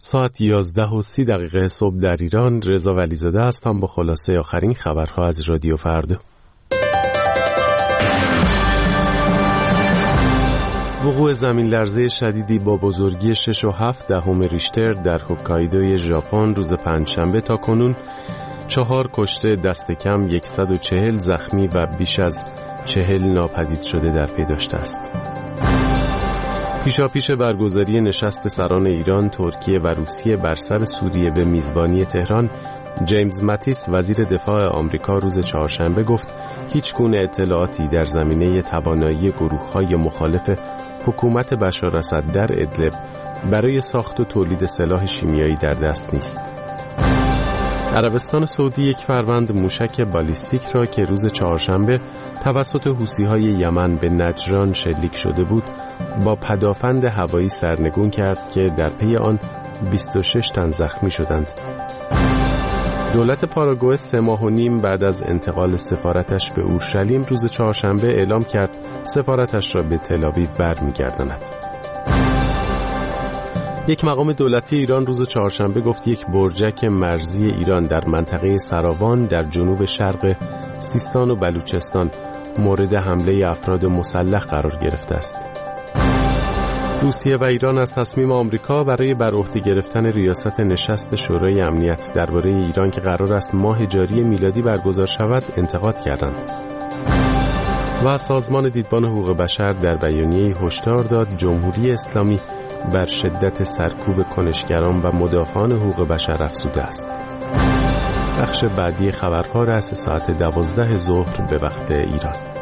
ساعت 11:30 صبح در ایران. رضا ولیزاده هستم با خلاصه آخرین خبرها از رادیو فردا. وقوع زمین لرزه شدیدی با بزرگی 6.7 ریشتر در هوکایدوی ژاپن روز پنجشنبه تا کنون 4 کشته، دست کم 140 زخمی و بیش از 40 ناپدید شده در پی داشته است. پیشاپیش برگزاری نشست سران ایران، ترکیه و روسیه بر سر سوریه به میزبانی تهران، جیمز ماتیس وزیر دفاع آمریکا روز چهارشنبه گفت هیچ گونه اطلاعاتی در زمینه توانایی گروه‌های مخالف حکومت بشار اسد در ادلب برای ساخت و تولید سلاح شیمیایی در دست نیست. عربستان سعودی 1 فروند موشک بالیستیک را که روز چهارشنبه توسط حوثی‌های یمن به نجران شلیک شده بود با پدافند هوایی سرنگون کرد که در پی آن 26 تن زخمی شدند. دولت پاراگوئه 3 ماه و نیم بعد از انتقال سفارتش به اورشلیم روز چهارشنبه اعلام کرد سفارتش را به تل‌آویو برمیگرداند. یک مقام دولتی ایران روز چهارشنبه گفت یک برجک مرزی ایران در منطقه سراوان در جنوب شرق سیستان و بلوچستان مورد حمله افراد مسلح قرار گرفته است. روسیه و ایران از تصمیم آمریکا برای بر عهده گرفتن ریاست نشست شورای امنیت درباره ایران که قرار است ماه جاری میلادی برگزار شود انتقاد کردند. و سازمان دیدبان حقوق بشر در بیانیه‌ای هشدار داد جمهوری اسلامی بر شدت سرکوب کنشگران و مدافعان حقوق بشر افزوده است. بخش بعدی خبرها رأس ساعت 12 ظهر به وقت ایران.